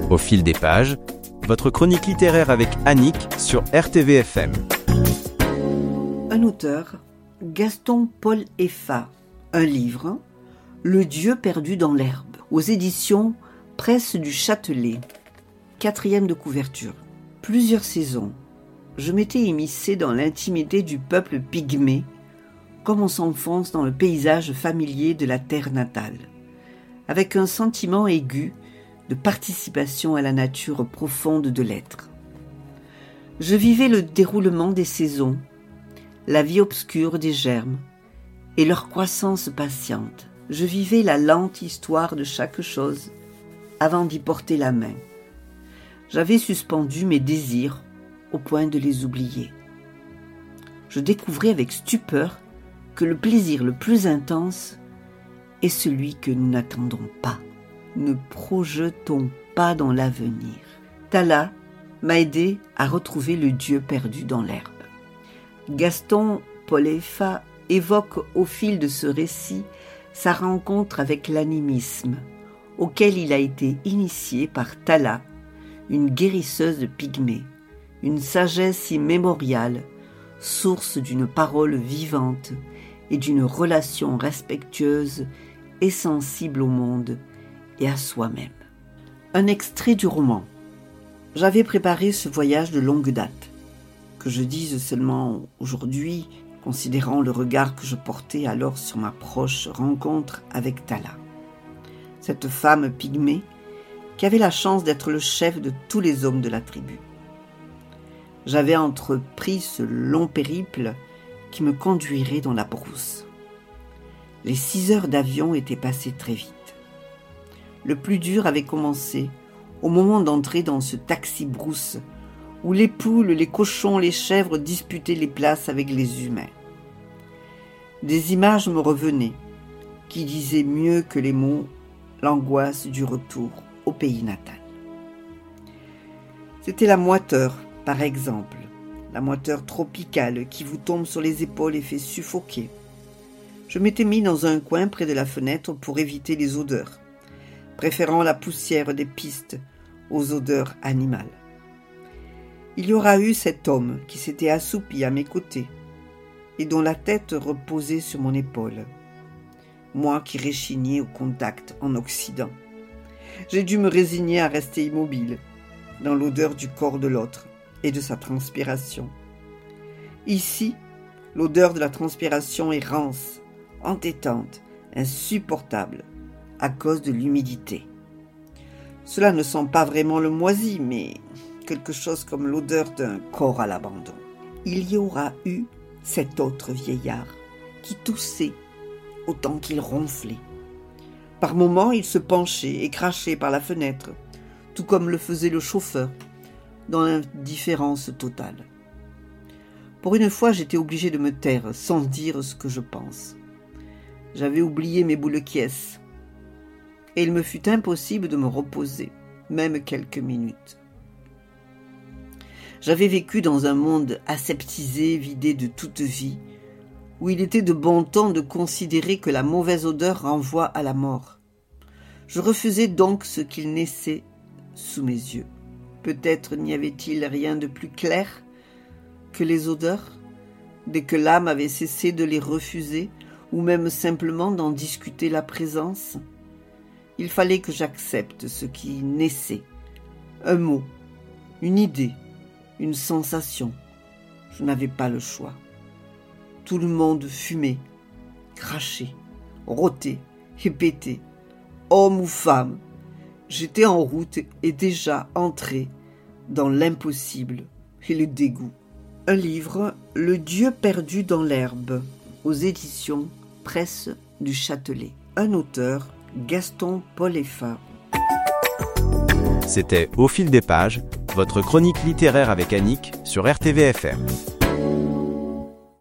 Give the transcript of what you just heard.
Au fil des pages, votre chronique littéraire avec Annick sur RTVFM. Un auteur, Gaston-Paul Effa. Un livre, Le Dieu perdu dans l'herbe, aux éditions Presse du Châtelet. 4e de couverture. Plusieurs saisons, je m'étais immiscé dans l'intimité du peuple pygmée, comme on s'enfonce dans le paysage familier de la terre natale, avec un sentiment aigu de participation à la nature profonde de l'être. Je vivais le déroulement des saisons, la vie obscure des germes et leur croissance patiente. Je vivais la lente histoire de chaque chose avant d'y porter la main. J'avais suspendu mes désirs au point de les oublier. Je découvrais avec stupeur que le plaisir le plus intense est celui que nous n'attendons pas. Ne projetons pas dans l'avenir. Tala m'a aidé à retrouver le Dieu perdu dans l'herbe. Gaston-Paul Effa évoque au fil de ce récit sa rencontre avec l'animisme, auquel il a été initié par Tala, une guérisseuse de Pygmée, une sagesse immémoriale, source d'une parole vivante et d'une relation respectueuse et sensible au monde et à soi-même. Un extrait du roman. J'avais préparé ce voyage de longue date. Que je dise seulement aujourd'hui, considérant le regard que je portais alors sur ma proche rencontre avec Tala. Cette femme pygmée qui avait la chance d'être le chef de tous les hommes de la tribu. J'avais entrepris ce long périple qui me conduirait dans la brousse. Les 6 heures d'avion étaient passées très vite. Le plus dur avait commencé au moment d'entrer dans ce taxi-brousse où les poules, les cochons, les chèvres disputaient les places avec les humains. Des images me revenaient qui disaient mieux que les mots l'angoisse du retour au pays natal. C'était la moiteur, par exemple, la moiteur tropicale qui vous tombe sur les épaules et fait suffoquer. Je m'étais mis dans un coin près de la fenêtre pour éviter les odeurs, préférant la poussière des pistes aux odeurs animales. Il y aura eu cet homme qui s'était assoupi à mes côtés et dont la tête reposait sur mon épaule. Moi qui réchignais au contact en Occident. J'ai dû me résigner à rester immobile, dans l'odeur du corps de l'autre et de sa transpiration. Ici, l'odeur de la transpiration est rance, entêtante, insupportable, à cause de l'humidité. Cela ne sent pas vraiment le moisi, mais quelque chose comme l'odeur d'un corps à l'abandon. Il y aura eu cet autre vieillard qui toussait autant qu'il ronflait. Par moments, il se penchait et crachait par la fenêtre, tout comme le faisait le chauffeur, dans l'indifférence totale. Pour une fois, j'étais obligé de me taire sans dire ce que je pense. J'avais oublié mes boules quies, et il me fut impossible de me reposer, même quelques minutes. J'avais vécu dans un monde aseptisé, vidé de toute vie, où il était de bon ton de considérer que la mauvaise odeur renvoie à la mort. Je refusais donc ce qu'il naissait sous mes yeux. Peut-être n'y avait-il rien de plus clair que les odeurs, dès que l'âme avait cessé de les refuser, ou même simplement d'en discuter la présence. Il fallait que j'accepte ce qui naissait, un mot, une idée, une sensation. Je n'avais pas le choix. Tout le monde fumait, crachait, rôtait et pétait. Homme ou femme, j'étais en route et déjà entré dans l'impossible et le dégoût. Un livre, Le Dieu perdu dans l'herbe, aux éditions Presse du Châtelet. Un auteur, Gaston-Paul Effa. C'était Au fil des pages, votre chronique littéraire avec Annick sur RTVFM.